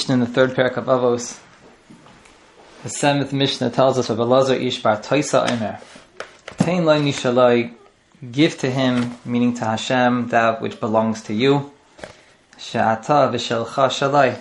Mishnah in the third parak of Avos. The seventh Mishnah tells us of Elazar ish bar Toisa Omer. Tein lo mishalai, give to him, meaning to Hashem, that which belongs to you. She'ata v'shelcha shalai,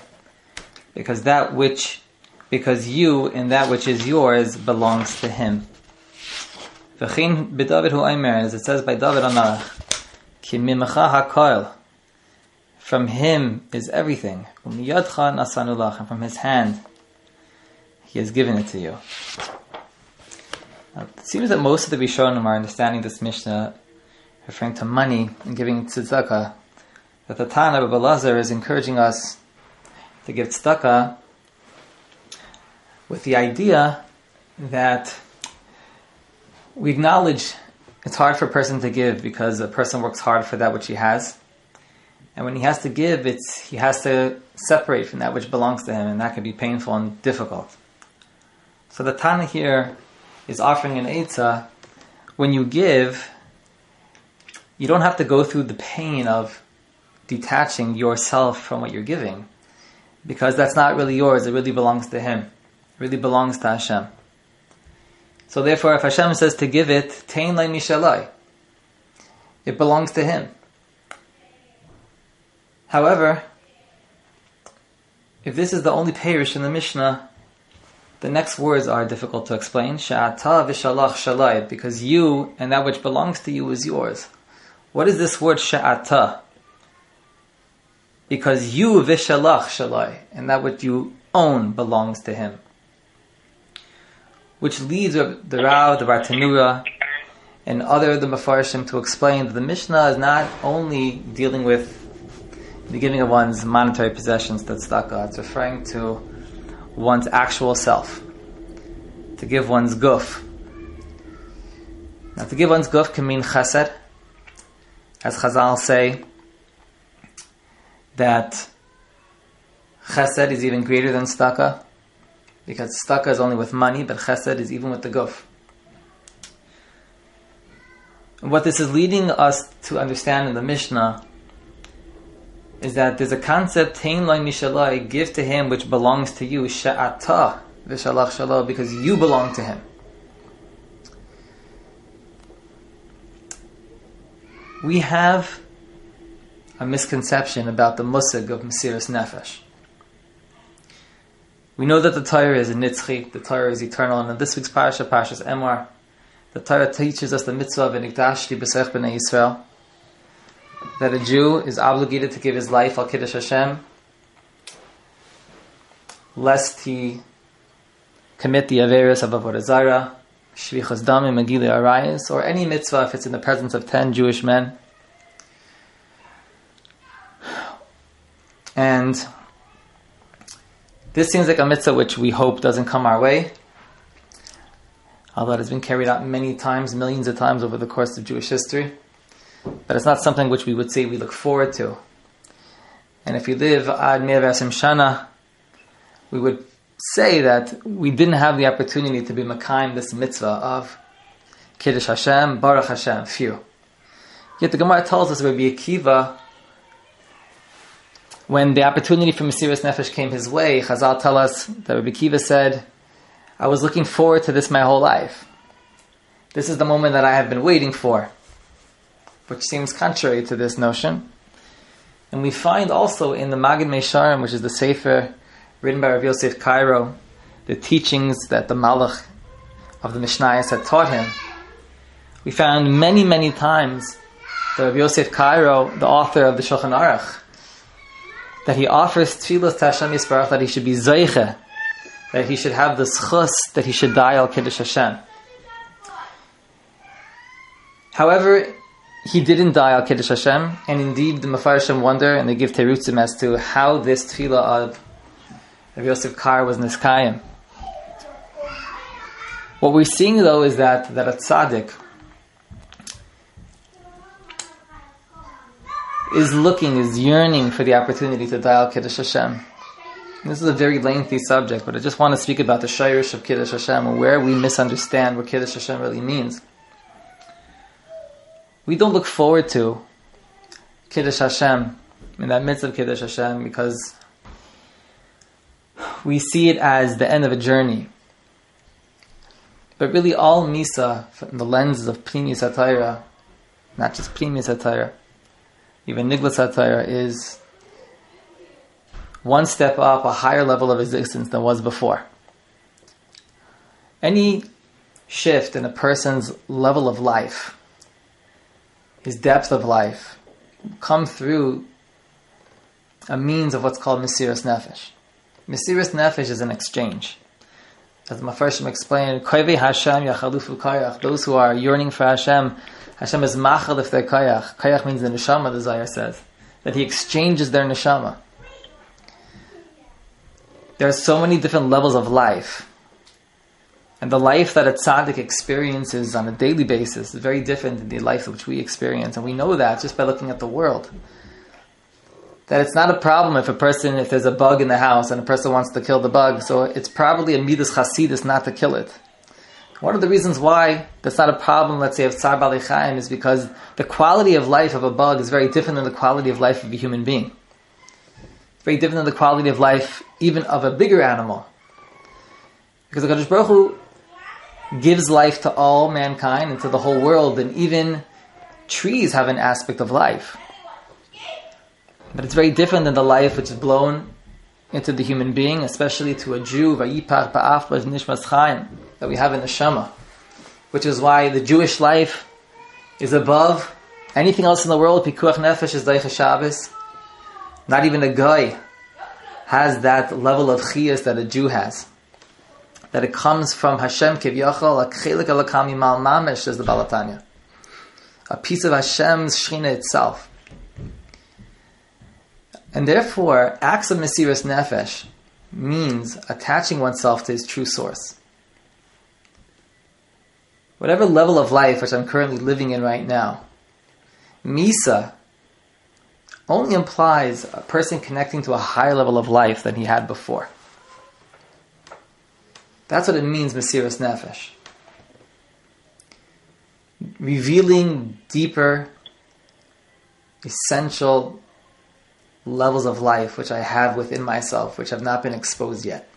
because you and that which is yours belongs to him. V'chein b'David hu Omer, as it says by David HaMelech, ki mimecha hakol, from him is everything. Umiyadcha nasanu lach, and from his hand he has given it to you. Now, it seems that most of the Rishonim are understanding this Mishnah referring to money and giving tzedakah. That the Tana of Elazar is encouraging us to give tzedakah with the idea that we acknowledge it's hard for a person to give because a person works hard for that which he has. And when he has to give, he has to separate from that which belongs to him, and that can be painful and difficult. So the Tana here is offering an eitzah. When you give, you don't have to go through the pain of detaching yourself from what you're giving, because that's not really yours. It really belongs to Him. It really belongs to Hashem. So therefore, if Hashem says to give it, tein lai mishalai, it belongs to Him. However, if this is the only parish in the Mishnah, the next words are difficult to explain. She'ata v'shalach shalai, because you and that which belongs to you is yours. What is this word she'ata? Because you v'shalach shalai, and that which you own belongs to him. Which leads the Rav, the Bartanura, and other of the Mefarshim to explain that the Mishnah is not only dealing with the giving of one's monetary possessions, that's tzedakah. It's referring to one's actual self. To give one's guf. Now, to give one's guf can mean chesed. As Chazal say, that chesed is even greater than tzedakah, because tzedakah is only with money, but chesed is even with the guf. And what this is leading us to understand in the Mishnah is that there's a concept, tein lo mishalai, give to him which belongs to you, she'ata v'shalach shalo, because you belong to him. We have a misconception about the musig of Mesiras Nefesh. We know that the Torah is a nitzchi, the Torah is eternal, and in this week's parasha, Parshas Emor, the Torah teaches us the mitzvah of v'nikdashti b'seich b'nei Yisrael, that a Jew is obligated to give his life al Kiddush Hashem, lest he commit the averis of Avodah Zarah, Shvichas Damim, Megillah Arayos, or any mitzvah if it's in the presence of 10 Jewish men. And this seems like a mitzvah which we hope doesn't come our way, although it has been carried out many times, millions of times over the course of Jewish history. But it's not something which we would say we look forward to. And if we live ad 120 shana, we would say that we didn't have the opportunity to be makayim this mitzvah of Kiddush Hashem, Baruch Hashem, few. Yet the Gemara tells us Rabbi Akiva, when the opportunity for Mesiras Nefesh came his way, Chazal tell us that Rabbi Akiva said, I was looking forward to this my whole life. This is the moment that I have been waiting for, which seems contrary to this notion. And we find also in the Magid Meisharim, which is the Sefer written by Rav Yosef Karo, the teachings that the Malach of the Mishnayos had taught him. We found many, many times that Rav Yosef Karo, the author of the Shulchan Aruch, that he offers tefillos to Hashem Yisbarach, that he should be zeiche, that he should have the schus, that he should die al Kiddush Hashem. However, he didn't die al Kiddush Hashem, and indeed the Mefarshim wonder, and they give terutzim as to how this tefillah of Rav Yosef Kar was niskayim. What we're seeing though is that a tzaddik is yearning for the opportunity to die al Kiddush Hashem. This is a very lengthy subject, but I just want to speak about the shayrish of Kiddush Hashem and where we misunderstand what Kiddush Hashem really means. We don't look forward to Kiddush Hashem, in that midst of Kiddush Hashem, because we see it as the end of a journey. But really all Misa, from the lens of Pnimius HaTorah, not just Pnimius HaTorah, even Niglas HaTorah, is one step up, a higher level of existence than was before. Any shift in a person's level of life, his depth of life, come through a means of what's called Mesiras Nefesh. Mesiras Nefesh is an exchange. As the Mefarshim explained, Koivei Hashem yachalufu kayach, those who are yearning for Hashem, Hashem is machalif their kayach. Kayach means the neshama, the Zohar says, that He exchanges their neshama. There are so many different levels of life. And the life that a tzaddik experiences on a daily basis is very different than the life which we experience. And we know that just by looking at the world. That it's not a problem if there's a bug in the house and a person wants to kill the bug. So it's probably a midas chasidus not to kill it. One of the reasons why that's not a problem, let's say, of Tsar Balei Chaim, is because the quality of life of a bug is very different than the quality of life of a human being. It's very different than the quality of life even of a bigger animal. Because the Kadosh Baruch Hu gives life to all mankind and to the whole world, and even trees have an aspect of life. But it's very different than the life which is blown into the human being, especially to a Jew, vayipach ba'af nishmas chaim, that we have in the Shema, which is why the Jewish life is above anything else in the world. Pikuach nefesh is daicha Shabbos. Not even a guy has that level of chiyas that a Jew has. That it comes from Hashem kivyachol, a chelik alakami mal mamesh, says the Baal HaTanya. A piece of Hashem's Shechina itself. And therefore, acts of Mesiras Nefesh means attaching oneself to his true source. Whatever level of life which I'm currently living in right now, Misa only implies a person connecting to a higher level of life than he had before. That's what it means, Mesiras Nefesh. Revealing deeper, essential levels of life which I have within myself, which have not been exposed yet.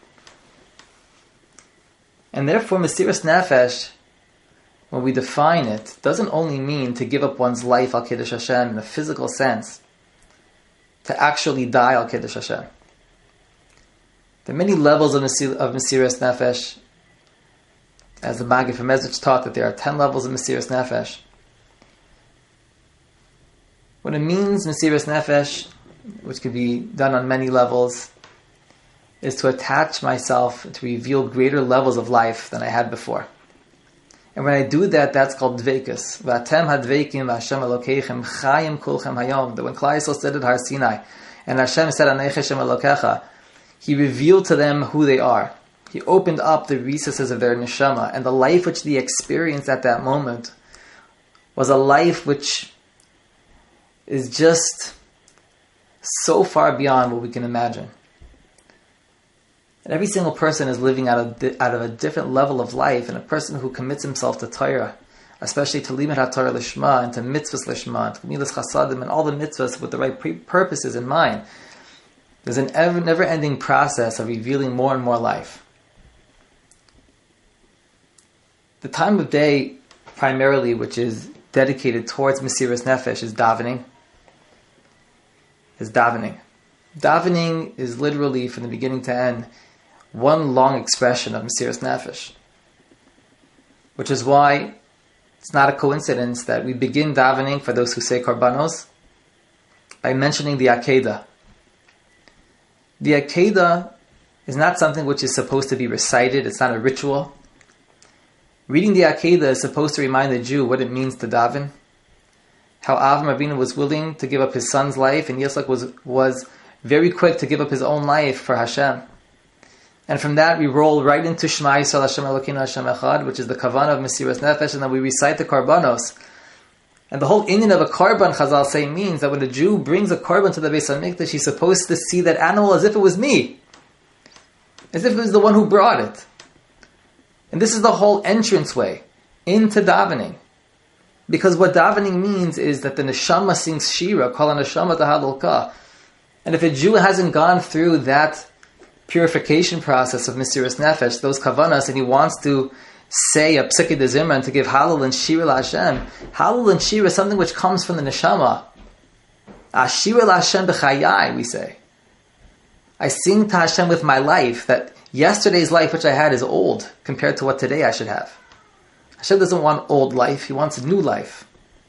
And therefore, Mesiras Nefesh, when we define it, doesn't only mean to give up one's life al Kiddush Hashem in a physical sense, to actually die al Kiddush Hashem. There are many levels of Mesiras Nefesh. As the Maggid from Mezrich taught, that there are 10 levels of Mesiras Nefesh. What it means, Mesiras Nefesh, which could be done on many levels, is to attach myself to reveal greater levels of life than I had before. And when I do that, that's called dveikus. V'atem hadveikim v'Hashem Elokeichem chayim kulchem hayom. That when Klal Yisrael stood at Har Sinai, and Hashem said, Anei Hashem Elokecha, He revealed to them who they are. He opened up the recesses of their neshama, and the life which they experienced at that moment was a life which is just so far beyond what we can imagine. And every single person is living out of a different level of life, and a person who commits himself to Torah, especially to Limud HaTorah Lishma, and to mitzvahs Lishma, to Milas Chasadim, and all the mitzvahs with the right purposes in mind, there's an never-ending process of revealing more and more life. The time of day, primarily, which is dedicated towards Mesiras Nefesh, is davening. Davening is literally, from the beginning to end, one long expression of Mesiras Nefesh. Which is why it's not a coincidence that we begin davening, for those who say korbanos, by mentioning the Akedah. The Akedah is not something which is supposed to be recited. It's not a ritual. Reading the Akedah is supposed to remind the Jew what it means to daven. How Avram Avinu was willing to give up his son's life, and Yitzchak was very quick to give up his own life for Hashem. And from that we roll right into Shema Yisrael Hashem Elokeinu Hashem Echad, which is the kavanah of Mesiras Nefesh, and then we recite the korbanos. And the whole inyan of a korban, Chazal say, means that when a Jew brings a korban to the Beis HaMikdash, he's supposed to see that animal as if it was me, as if it was the one who brought it. And this is the whole entranceway into davening. Because what davening means is that the neshama sings shira, kol neshama tahadolka. And if a Jew hasn't gone through that purification process of Mesiras Nefesh, those kavanas, and he wants to say a psikei de zimra and to give halal and shira LaHashem. Halal and shira is something which comes from the neshama. Ashira LaHashem b'chayai, we say. I sing to Hashem with my life, that yesterday's life which I had is old compared to what today I should have. Hashem doesn't want old life, He wants a new life.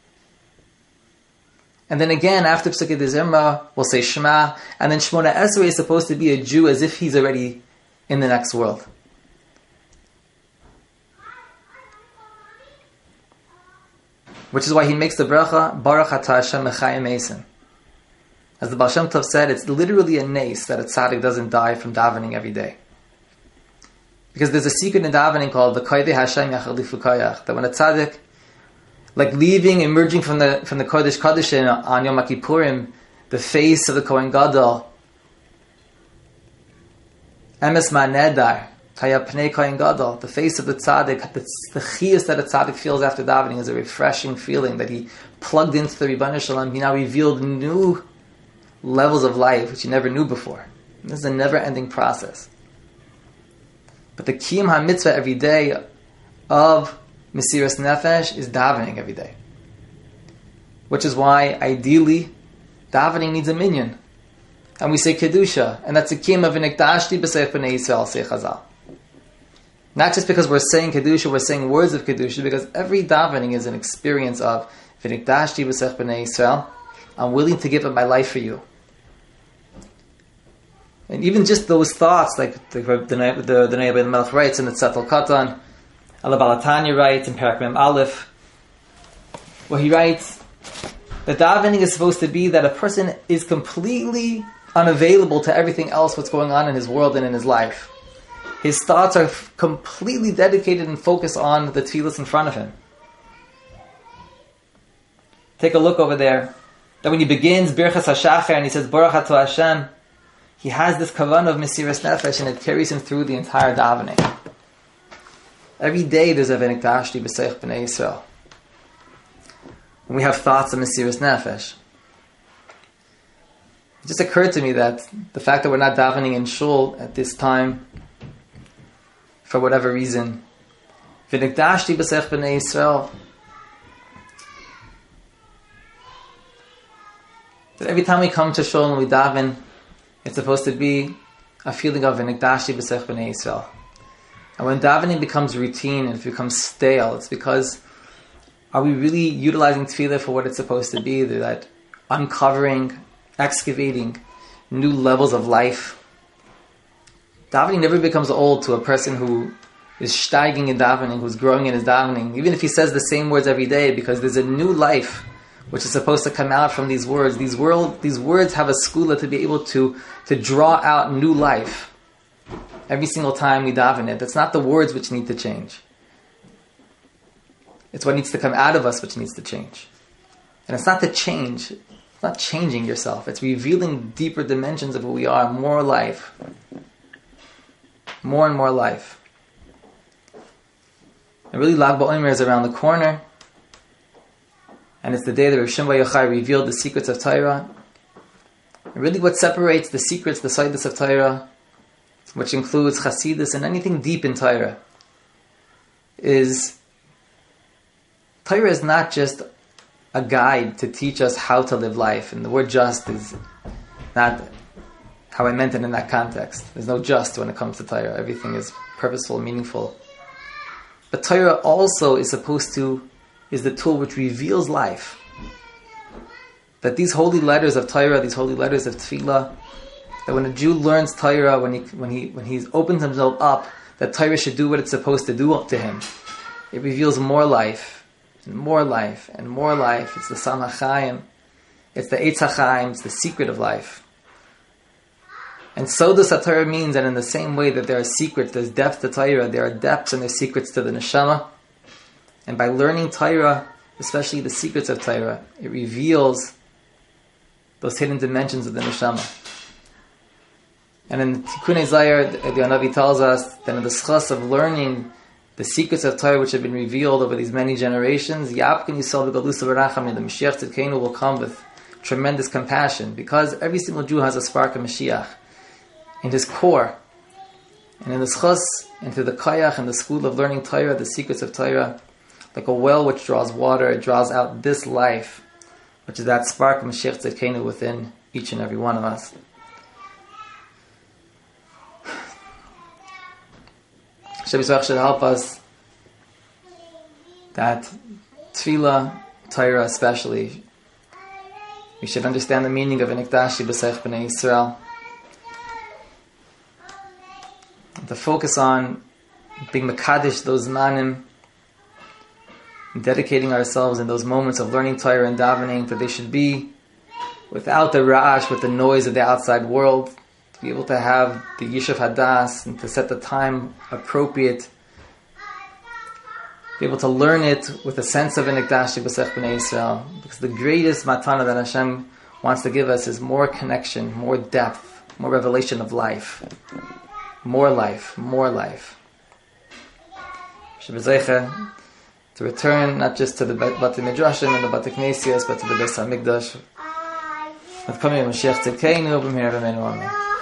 And then again, after Psikei de Zimra, we'll say Shema, and then Shmona Esrei is supposed to be a Jew as if he's already in the next world. Which is why he makes the bracha, Baruch Atah Hashem Mechayim Eisen. As the Baal Shem Tov said, it's literally a nace that a tzaddik doesn't die from davening every day. Because there's a secret in davening called the Kodesh Hashem Yachad Lifukayach, that when a tzaddik, like leaving, emerging from the Kodesh Kodeshim on Yom Kippurim, the face of the Kohen Gadol, Emes Ma'nedar, Kaya Pnei Kohen Gadol, the face of the tzaddik, the chiyus that a tzaddik feels after davening is a refreshing feeling that he plugged into the Ribbon Shalom. He now revealed new levels of life which he never knew before. This is a never-ending process. But the Kiyum HaMitzvah every day of Mesiras Nefesh is davening every day. Which is why, ideally, davening needs a minyan. And we say Kedusha, and that's a Kiyum of V'nikdashti b'seich b'nei Yisrael, say Chazal. Not just because we're saying Kedusha, we're saying words of Kedusha, because every davening is an experience of V'nikdashti b'seich b'nei Yisrael. I'm willing to give up my life for you. And even just those thoughts, like the Nei'abed Melech writes in the Tzat Katan, Ala Balatanya writes in Parak Mem Aleph, where he writes that davening is supposed to be that a person is completely unavailable to everything else what's going on in his world and in his life. His thoughts are completely dedicated and focused on the tefillas in front of him. Take a look over there. That when he begins Birchas HaShachar and he says Baruch Atah Hashem, he has this kavanah of Mesiras Nefesh and it carries him through the entire davening. Every day there's a V'nikdashti b'seich b'nei Yisrael. When we have thoughts of Mesiras Nefesh. It just occurred to me that the fact that we're not davening in shul at this time, for whatever reason, V'nikdashti b'seich b'nei Yisrael, that every time we come to shul and we daven, it's supposed to be a feeling of V'nikdashti b'seich b'nei Yisrael. And when davening becomes routine and it becomes stale, it's because, are we really utilizing tefillah for what it's supposed to be? That uncovering, excavating new levels of life. Davening never becomes old to a person who is steiging in davening, who's growing in his davening, even if he says the same words every day, because there's a new life which is supposed to come out from these words. These words have a skula to be able to draw out new life. Every single time we daven it, it's not the words which need to change. It's what needs to come out of us which needs to change. And it's not the change, it's not changing yourself. It's revealing deeper dimensions of who we are, more life. More and more life. And really Lag BaOmer is around the corner. And it's the day that Rav Shimon Bar Yochai revealed the secrets of Torah. And really what separates the secrets, the Seidos of Torah, which includes Chasidus and anything deep in Torah, is Torah is not just a guide to teach us how to live life. And the word just is not how I meant it in that context. There's no just when it comes to Torah. Everything is purposeful, meaningful. But Torah also is the tool which reveals life. That these holy letters of Torah, these holy letters of Tefillah, that when a Jew learns Torah, when he opens himself up, that Torah should do what it's supposed to do to him. It reveals more life, and more life, and more life. It's the Sam HaChaim, it's the Eitz HaChaim, it's the secret of life. And so does Torah means that in the same way that there are secrets, there's depth to Torah, there are depths and there's secrets to the Neshama. And by learning Torah, especially the secrets of Torah, it reveals those hidden dimensions of the Neshama. And in Tikkunei Zayar, the Hanavi tells us that in the schus of learning the secrets of Torah which have been revealed over these many generations, Ya'apkin Yisrael v'Galus v'Rachamim, the Mashiach Tzidkeinu will come with tremendous compassion, because every single Jew has a spark of Mashiach in his core. And in the schus, into the kayach and the school of learning Torah, the secrets of Torah, like a well which draws water, it draws out this life, which is that spark of Mashiach Tzidkenu within each and every one of us. Hashem Yisrael should help us that Tefillah, Torah especially, we should understand the meaning of Nikdashi B'Seich B'nai Yisrael. To focus on being Mekadesh, those manim, dedicating ourselves in those moments of learning Torah and davening, that they should be without the ra'ash, with the noise of the outside world, to be able to have the Yishuv Hadas and to set the time appropriate, be able to learn it with a sense of Nikdashi B'Seich B'nai Yisrael, because the greatest matana that Hashem wants to give us is more connection, more depth, more revelation of life. More life, more life. Shebezeicha, to return not just to the Bati Midrashim and the Bati Knesias, but to the Beis HaMikdash. With coming of Mashiach Tzidkenu, b'mehera b'meinu amen.